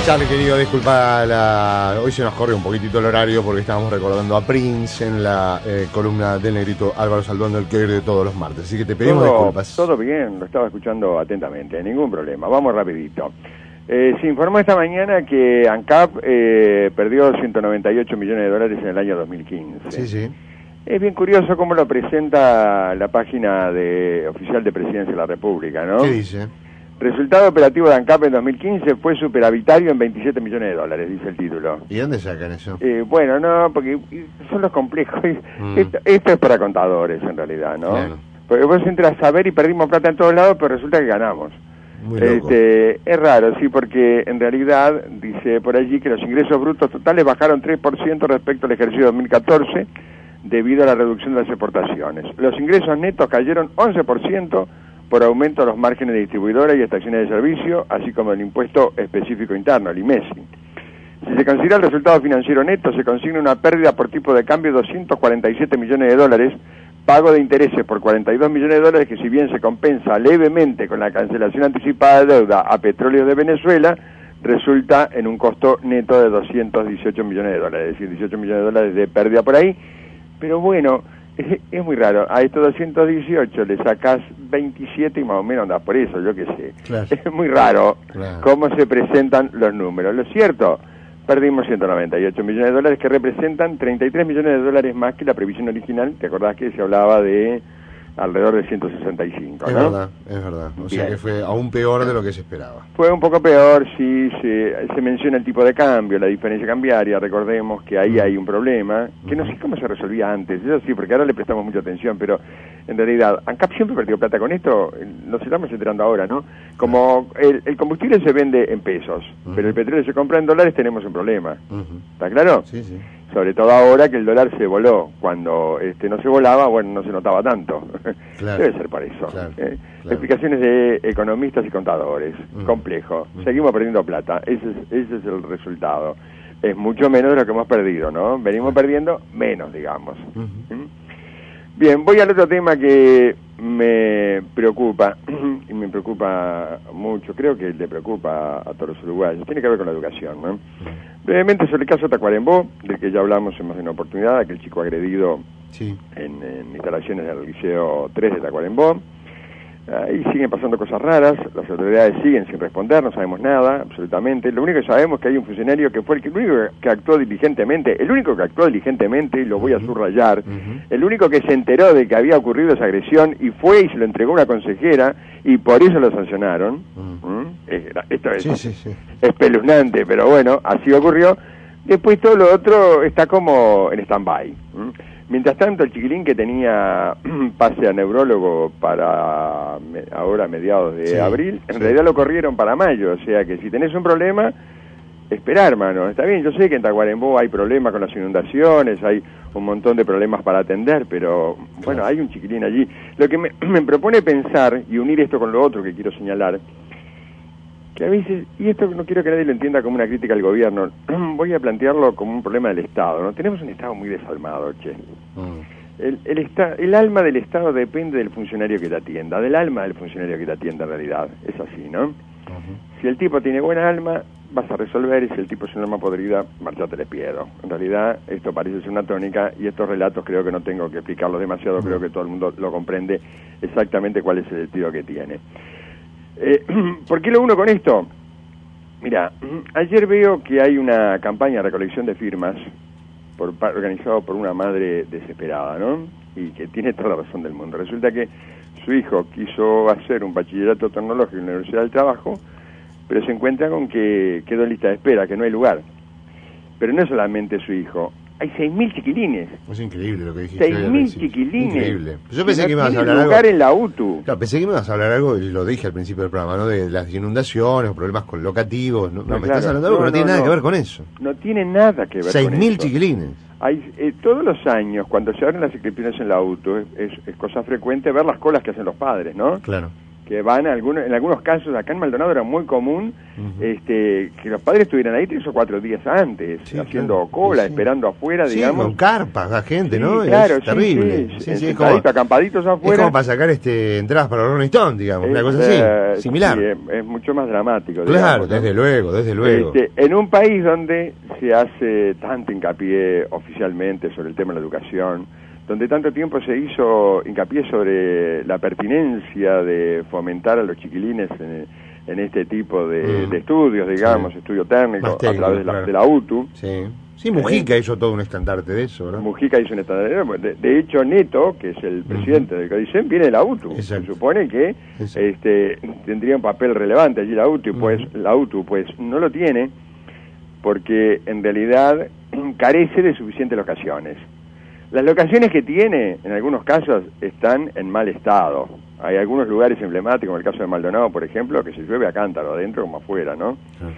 Charlie, querido, disculpa, hoy se nos corre un poquitito el horario porque estábamos recordando a Prince en la columna del negrito Álvaro Saldondo, el que de todos los martes. Así que te pedimos disculpas. Todo bien, lo estaba escuchando atentamente, ningún problema. Vamos rapidito. Se informó esta mañana que ANCAP perdió 198 millones de dólares en el año 2015. Sí, sí. Es bien curioso cómo lo presenta la página oficial de Presidencia de la República, ¿no? ¿Qué dice? Resultado operativo de ANCAP en 2015 fue superavitario en 27 millones de dólares, dice el título. ¿Y dónde sacan eso? Bueno, no, porque son los complejos. Esto es para contadores, en realidad, ¿no? Claro. Porque vos entras a ver y perdimos plata en todos lados, pero resulta que ganamos. Muy loco. Es raro, sí, porque en realidad dice por allí que los ingresos brutos totales bajaron 3% respecto al ejercicio 2014 debido a la reducción de las exportaciones. Los ingresos netos cayeron 11% por aumento de los márgenes de distribuidora y estaciones de servicio, así como el impuesto específico interno, el IMESI. Si se considera el resultado financiero neto, se consigna una pérdida por tipo de cambio de 247 millones de dólares, pago de intereses por 42 millones de dólares, que si bien se compensa levemente con la cancelación anticipada de deuda a Petróleos de Venezuela, resulta en un costo neto de 218 millones de dólares, es decir, 18 millones de dólares de pérdida por ahí. Pero bueno, es muy raro. A estos 218 le sacás 27 y más o menos andás por eso, yo qué sé. Claro. Es muy raro Claro. cómo se presentan los números. Lo cierto, perdimos 198 millones de dólares, que representan 33 millones de dólares más que la previsión original. ¿Te acordás que se hablaba de alrededor de 165, es ¿no? verdad, es verdad. O sea Bien. que fue aún peor de lo que se esperaba. Fue un poco peor, sí, se menciona el tipo de cambio, la diferencia cambiaria, recordemos que ahí hay un problema, que no sé cómo se resolvía antes, eso sí, porque ahora le prestamos mucha atención, pero en realidad, ANCAP siempre perdió plata con esto, nos estamos enterando ahora, ¿no? Como el combustible se vende en pesos, pero el petróleo se compra en dólares, tenemos un problema, ¿está claro? Sí, sí. Sobre todo ahora que el dólar se voló. Cuando no se volaba, bueno, no se notaba tanto. Claro. Debe ser por eso. Claro. Explicaciones de economistas y contadores. Complejo. Seguimos perdiendo plata. Ese es el resultado. Es mucho menos de lo que hemos perdido, ¿no? Venimos perdiendo menos, digamos. Bien, voy al otro tema que me preocupa, y me preocupa mucho, creo que le preocupa a todos los uruguayos, tiene que ver con la educación, ¿no? Brevemente sobre el caso Tacuarembó, del que ya hablamos en más de una oportunidad, aquel chico agredido en instalaciones del Liceo 3 de Tacuarembó. Ahí siguen pasando cosas raras, las autoridades siguen sin responder, no sabemos nada, absolutamente. Lo único que sabemos es que hay un funcionario que fue el único que actuó diligentemente, y lo voy a subrayar, el único que se enteró de que había ocurrido esa agresión y fue y se lo entregó a una consejera y por eso lo sancionaron. Esto es espeluznante, pero bueno, así ocurrió. Después todo lo otro está como en stand-by. Mientras tanto, el chiquilín que tenía pase a neurólogo para ahora mediados de abril, en realidad lo corrieron para mayo, o sea que si tenés un problema, esperá, hermano. Está bien, yo sé que en Tacuarembó hay problemas con las inundaciones, hay un montón de problemas para atender, pero bueno, hay un chiquilín allí. Lo que me propone pensar, y unir esto con lo otro que quiero señalar, que a veces, y esto no quiero que nadie lo entienda como una crítica al gobierno, voy a plantearlo como un problema del Estado, ¿no? Tenemos un Estado muy desalmado, che. El alma del Estado depende del funcionario que te atienda, del alma del funcionario que te atienda en realidad, es así, ¿no? Si el tipo tiene buena alma, vas a resolver, y si el tipo es una alma podrida, marchate le pierdo. En realidad, esto parece ser una tónica, y estos relatos creo que no tengo que explicarlos demasiado, creo que todo el mundo lo comprende exactamente cuál es el sentido que tiene. ¿Por qué lo uno con esto? Mira, ayer veo que hay una campaña de recolección de firmas organizado por una madre desesperada, ¿no? Y que tiene toda la razón del mundo. Resulta que su hijo quiso hacer un bachillerato tecnológico en la Universidad del Trabajo, pero se encuentra con que quedó en lista de espera, que no hay lugar. Pero no es solamente su hijo. Hay 6.000 chiquilines. Es increíble lo que dijiste. 6.000 chiquilines. Increíble. Yo pensé que ibas a hablar lugar algo. En la UTU. Claro, pensé que me ibas a hablar algo, y lo dije al principio del programa, ¿no? De las inundaciones o problemas con locativos. No, me estás hablando de algo que no tiene nada que ver con eso. No tiene nada que ver con eso. 6.000 chiquilines. Hay, todos los años, cuando se abren las inscripciones en la UTU, es cosa frecuente ver las colas que hacen los padres, ¿no? Claro. que van en algunos casos, acá en Maldonado era muy común que los padres estuvieran ahí 3 o 4 días antes, haciendo cola, esperando afuera, digamos. Con carpas, la gente, ¿no? Claro, es terrible. Es como, acampaditos afuera. Es como para sacar entradas para Rolling Stone, digamos, una cosa así, similar. Sí, es mucho más dramático. Claro, digamos, ¿no? desde luego. En un país donde se hace tanto hincapié oficialmente sobre el tema de la educación, donde tanto tiempo se hizo hincapié sobre la pertinencia de fomentar a los chiquilines en este tipo de estudios, digamos, estudio técnico, a través de la UTU. Sí, Mujica hizo todo un estandarte de eso, ¿no? Mujica hizo un estandarte. De hecho, Neto, que es el presidente del CODICEN, viene de la UTU. Exacto. Se supone que tendría un papel relevante allí la UTU, pues no lo tiene, porque en realidad carece de suficientes locaciones. Las locaciones que tiene, en algunos casos, están en mal estado. Hay algunos lugares emblemáticos, como el caso de Maldonado, por ejemplo, que se llueve a cántaro, adentro como afuera, ¿no?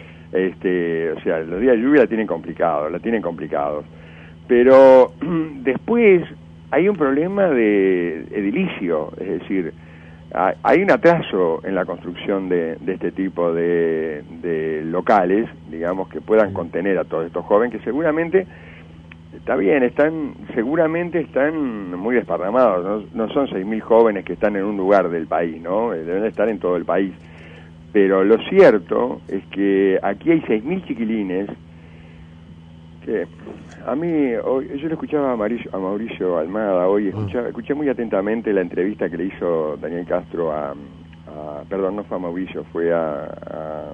O sea, los días de lluvia la tienen complicados. Pero después hay un problema de edilicio, es decir, hay un atraso en la construcción de este tipo de locales, digamos, que puedan contener a todos estos jóvenes que seguramente... Está bien, seguramente están muy desparramados, no son 6.000 jóvenes que están en un lugar del país, ¿no? Deben estar en todo el país. Pero lo cierto es que aquí hay 6.000 chiquilines que a mí, yo lo escuchaba a Mauricio Almada hoy, escuché muy atentamente la entrevista que le hizo Daniel Castro perdón, no fue a Mauricio, fue al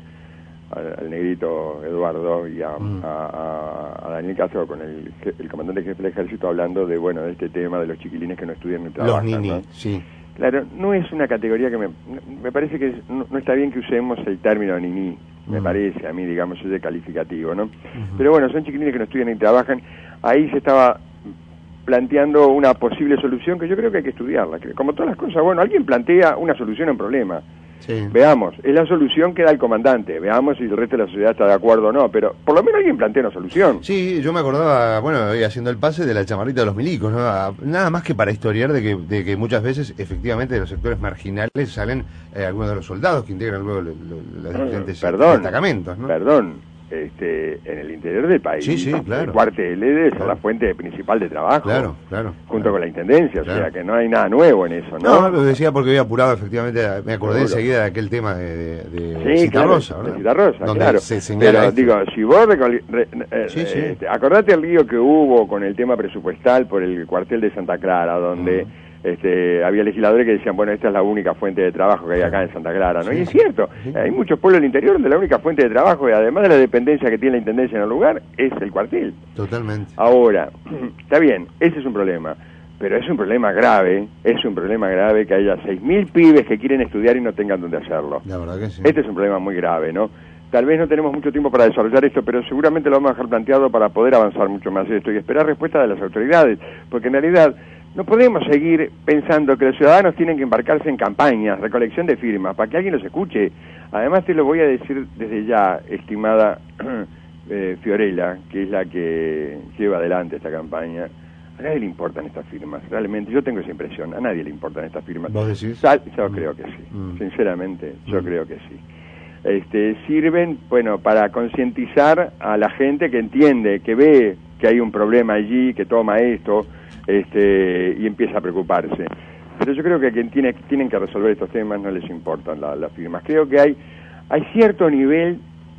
negrito Eduardo y a Daniel Castro con el comandante jefe del ejército hablando de este tema de los chiquilines que no estudian ni trabajan. Los ninis, ¿no? sí. Claro, no es una categoría que me parece que no está bien que usemos el término niní, me parece a mí, digamos, es de calificativo, ¿no? Pero bueno, son chiquilines que no estudian ni trabajan. Ahí se estaba planteando una posible solución que yo creo que hay que estudiarla. Como todas las cosas, alguien plantea una solución a un problema. Sí. Veamos, es la solución que da el comandante, veamos si el resto de la sociedad está de acuerdo o no, pero por lo menos alguien plantea una solución. Sí, yo me acordaba, haciendo el pase de la chamarrita de los milicos, ¿no? Nada más que para historiar de que muchas veces, efectivamente, de los sectores marginales salen algunos de los soldados que integran luego los diferentes destacamentos, ¿no? En el interior del país, claro. El cuartel debe ser la fuente principal de trabajo, claro, junto con la intendencia, o sea que no hay nada nuevo en eso, ¿no? No, lo decía porque había apurado, efectivamente, me acordé enseguida de aquel tema de Citarrosa, ¿verdad? De Citarrosa, donde claro. se señala si vos acordate el lío que hubo con el tema presupuestal por el cuartel de Santa Clara, donde había legisladores que decían, esta es la única fuente de trabajo que hay acá en Santa Clara, ¿no? Y es cierto, hay muchos pueblos del interior donde la única fuente de trabajo, y además de la dependencia que tiene la intendencia en el lugar, es el cuartel. Totalmente. Ahora, está bien, ese es un problema, pero es un problema grave que haya 6.000 pibes que quieren estudiar y no tengan dónde hacerlo. La verdad que sí. Este es un problema muy grave, ¿no? Tal vez no tenemos mucho tiempo para desarrollar esto, pero seguramente lo vamos a dejar planteado para poder avanzar mucho más en esto y esperar respuesta de las autoridades, porque en realidad no podemos seguir pensando que los ciudadanos tienen que embarcarse en campañas, recolección de firmas, para que alguien los escuche. Además te lo voy a decir desde ya, estimada Fiorella, que es la que lleva adelante esta campaña. A nadie le importan estas firmas, realmente, yo tengo esa impresión, a nadie le importan estas firmas. ¿Vos decís? Yo creo que sí, sinceramente, yo creo que sí. Sirven, para concientizar a la gente que entiende, que ve que hay un problema allí, que toma esto, y empieza a preocuparse. Pero yo creo que a quien tienen que resolver estos temas no les importan las firmas. Creo que hay cierto nivel,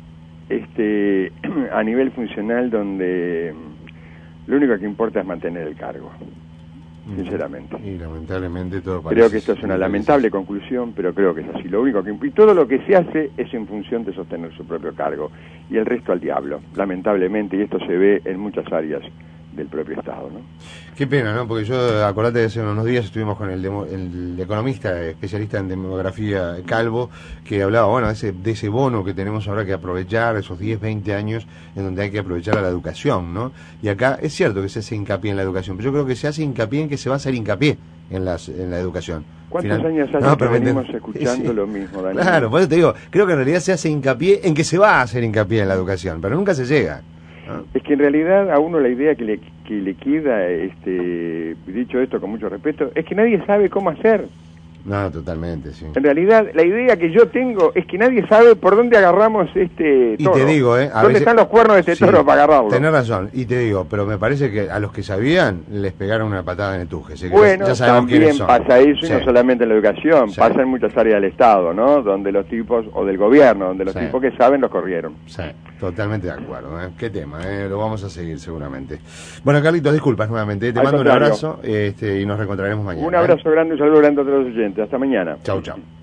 a nivel funcional, donde lo único que importa es mantener el cargo, sinceramente. Y lamentablemente todo parece... Creo que esto es una lamentable conclusión, pero creo que es así. Y todo lo que se hace es en función de sostener su propio cargo, y el resto al diablo, lamentablemente, y esto se ve en muchas áreas del propio Estado, ¿no? Qué pena, ¿no? Porque acordate de hace unos días estuvimos con el economista, especialista en demografía, Calvo, que hablaba, de ese bono que tenemos ahora que aprovechar, esos 10, 20 años en donde hay que aprovechar a la educación, ¿no? Y acá es cierto que se hace hincapié en la educación, pero yo creo que se hace hincapié en que se va a hacer hincapié en la educación. ¿Cuántos años hace que venimos escuchando lo mismo, Daniel? Claro, por eso te digo, creo que en realidad se hace hincapié en que se va a hacer hincapié en la educación, pero nunca se llega. Es que en realidad a uno la idea que le queda, dicho esto con mucho respeto, es que nadie sabe cómo hacer. No, totalmente, sí. En realidad, la idea que yo tengo es que nadie sabe por dónde agarramos este toro. Y te digo, ¿Dónde están los cuernos de este toro para agarrarlo? Tenés razón, y te digo, pero me parece que a los que sabían les pegaron una patada en el tuje. Bueno, ya sabemos también pasa eso, y sí. no solamente en la educación, Sí. pasa en muchas áreas del Estado, ¿no? Donde los tipos, o del gobierno, donde los Sí. tipos que saben los corrieron. Sí, totalmente de acuerdo. Qué tema, lo vamos a seguir seguramente. Bueno, Carlitos, disculpas nuevamente. Te Al mando un contrario. abrazo y nos reencontraremos mañana. Un abrazo grande, un saludo grande a todos los oyentes. Hasta mañana. Chau, chau.